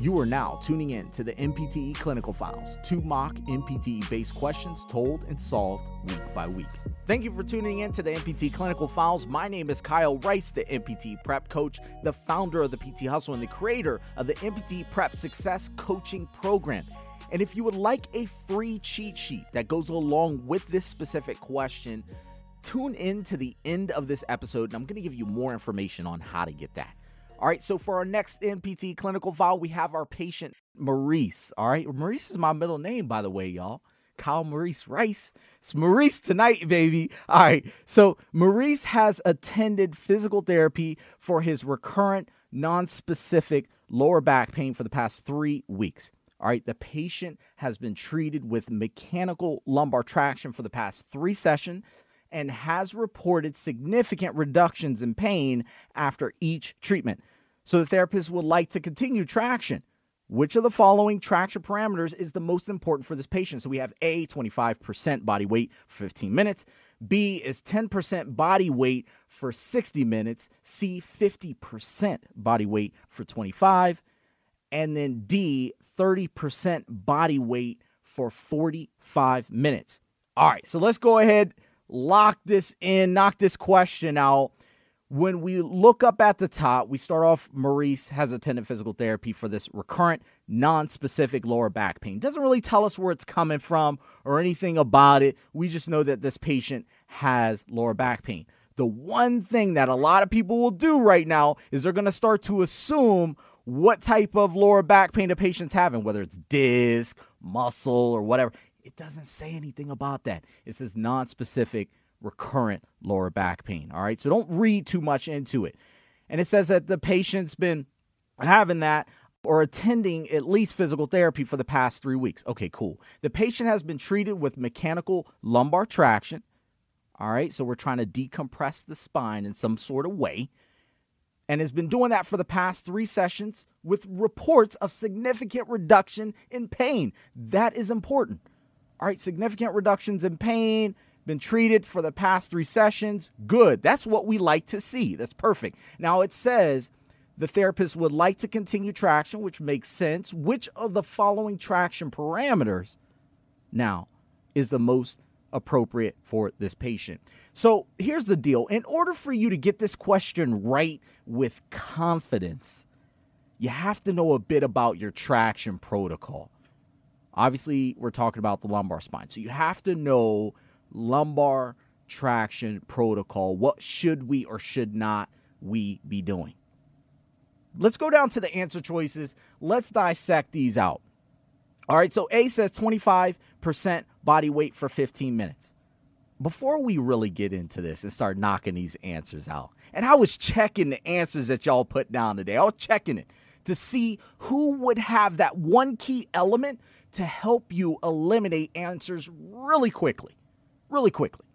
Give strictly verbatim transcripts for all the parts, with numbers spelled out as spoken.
You are now tuning in to the M P T E Clinical Files, two mock M P T E-based questions told and solved week by week. Thank you for tuning in to the M P T E Clinical Files. My name is Kyle Rice, the M P T E Prep Coach, the founder of the P T Hustle, and the creator of the M P T E Prep Success Coaching Program. And if you would like a free cheat sheet that goes along with this specific question, tune in to the end of this episode, and I'm going to give you more information on how to get that. All right, so for our next M P T E clinical file, we have our patient, Maurice. All right, Maurice is my middle name, by the way, y'all. Kyle Maurice Rice. It's Maurice tonight, baby. All right, so Maurice has attended physical therapy for his recurrent, non-specific lower back pain for the past three weeks. All right, the patient has been treated with mechanical lumbar traction for the past three sessions and has reported significant reductions in pain after each treatment. So the therapist would like to continue traction. Which of the following traction parameters is the most important for this patient? So we have A, twenty-five percent body weight for fifteen minutes. B is ten percent body weight for sixty minutes. C, fifty percent body weight for twenty-five. And then D, thirty percent body weight for forty-five minutes. All right, so let's go ahead, lock this in, knock this question out. When we look up at the top, we start off, Maurice has attended physical therapy for this recurrent, non-specific lower back pain. Doesn't really tell us where it's coming from or anything about it. We just know that this patient has lower back pain. The one thing that a lot of people will do right now is they're going to start to assume what type of lower back pain the patient's having, whether it's disc, muscle, or whatever. It doesn't say anything about that. It says non-specific recurrent lower back pain. All right, so don't read too much into it. And it says that the patient's been having that or attending at least physical therapy for the past three weeks. Okay, cool. The patient has been treated with mechanical lumbar traction. All right, so we're trying to decompress the spine in some sort of way, and has been doing that for the past three sessions with reports of significant reduction in pain. That is important. All right, significant reductions in pain, been treated for the past three sessions. Good. That's what we like to see. That's perfect. Now it says the therapist would like to continue traction, which makes sense. Which of the following traction parameters now is the most appropriate for this patient? So here's the deal. In order for you to get this question right with confidence, you have to know a bit about your traction protocol. Obviously, we're talking about the lumbar spine. So you have to know lumbar traction protocol. What should we or should not we be doing? Let's go down to the answer choices. Let's dissect these out. All right, so A says twenty-five percent body weight for fifteen minutes. Before we really get into this and start knocking these answers out, and I was checking the answers that y'all put down today. I was checking it to see who would have that one key element to help you eliminate answers really quickly. Really quickly.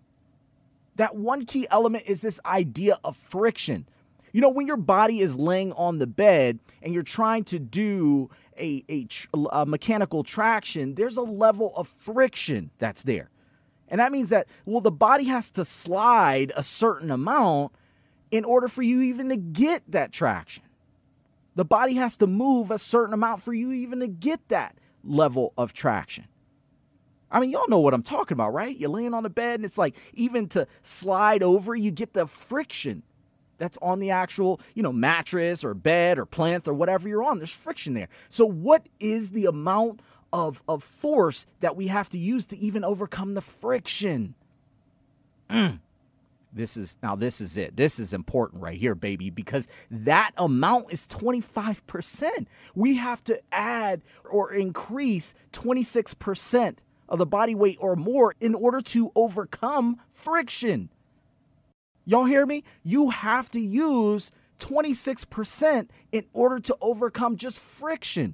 That one key element is this idea of friction. You know, when your body is laying on the bed and you're trying to do a, a, a mechanical traction, there's a level of friction that's there. And that means that, well, the body has to slide a certain amount in order for you even to get that traction. The body has to move a certain amount for you even to get that level of traction. I mean, y'all know what I'm talking about, right? You're laying on the bed and it's like even to slide over, you get the friction that's on the actual, you know, mattress or bed or plinth or whatever you're on. There's friction there. So what is the amount of, of force that we have to use to even overcome the friction? Mm. This is, now this is it. This is important right here, baby, because that amount is twenty-five percent. We have to add or increase twenty-six percent of the body weight or more in order to overcome friction. Y'all hear me? You have to use twenty-six percent in order to overcome just friction.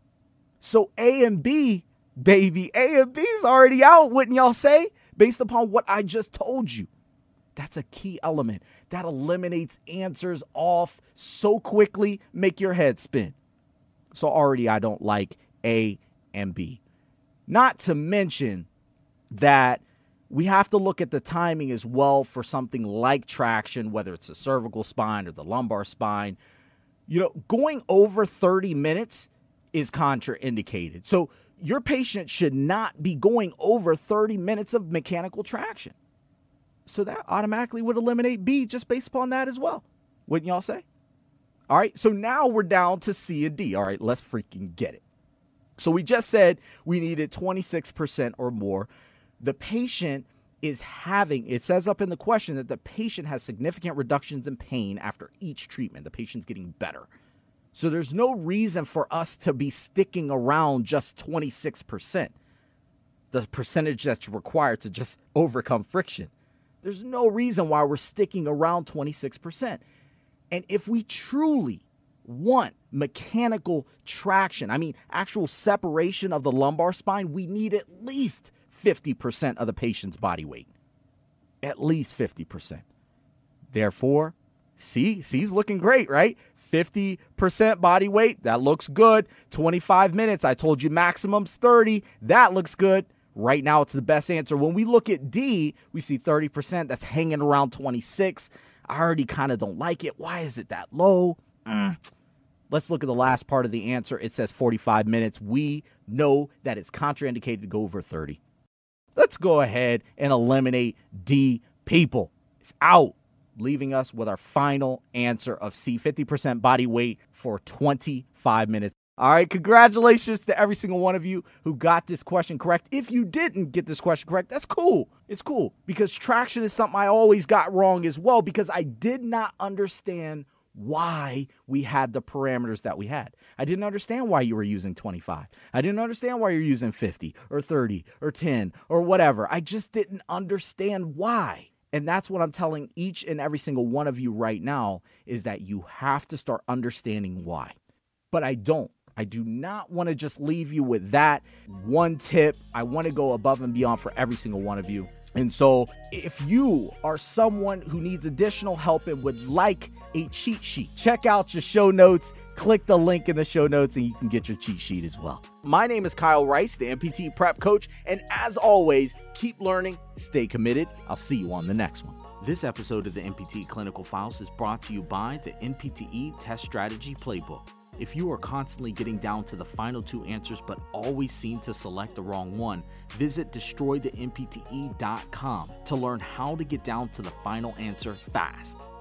So A and B, baby, A and B is already out, wouldn't y'all say? Based upon what I just told you. That's a key element that eliminates answers off so quickly, make your head spin. So already I don't like A and B. Not to mention that we have to look at the timing as well for something like traction, whether it's the cervical spine or the lumbar spine. You know, going over thirty minutes is contraindicated. So your patient should not be going over thirty minutes of mechanical traction. So that automatically would eliminate B just based upon that as well. Wouldn't y'all say? All right, so now we're down to C and D. All right, let's freaking get it. So we just said we needed twenty-six percent or more. The patient is having, it says up in the question that the patient has significant reductions in pain after each treatment. The patient's getting better. So there's no reason for us to be sticking around just twenty-six percent, the percentage that's required to just overcome friction. There's no reason why we're sticking around twenty-six percent. And if we truly want mechanical traction, I mean, actual separation of the lumbar spine, we need at least fifty percent of the patient's body weight. At least fifty percent. Therefore, C, C's looking great, right? fifty percent body weight, that looks good. twenty-five minutes, I told you maximum's thirty. That looks good. Right now, it's the best answer. When we look at D, we see thirty percent. That's hanging around twenty-six. I already kind of don't like it. Why is it that low? Mm. Let's look at the last part of the answer. It says forty-five minutes. We know that it's contraindicated to go over thirty. Let's go ahead and eliminate D, people. It's out, leaving us with our final answer of C, fifty percent body weight for twenty-five minutes. All right, congratulations to every single one of you who got this question correct. If you didn't get this question correct, that's cool. It's cool because traction is something I always got wrong as well because I did not understand why we had the parameters that we had. I didn't understand why you were using twenty-five. I didn't understand why you're using fifty or thirty or ten or whatever. I just didn't understand why. And that's what I'm telling each and every single one of you right now is that you have to start understanding why. But I don't. I do not want to just leave you with that one tip. I want to go above and beyond for every single one of you. And so if you are someone who needs additional help and would like a cheat sheet, check out your show notes. Click the link in the show notes and you can get your cheat sheet as well. My name is Kyle Rice, the M P T Prep Coach. And as always, keep learning, stay committed. I'll see you on the next one. This episode of the M P T Clinical Files is brought to you by the N P T E Test Strategy Playbook. If you are constantly getting down to the final two answers but always seem to select the wrong one, visit destroy the N P T E dot com to learn how to get down to the final answer fast.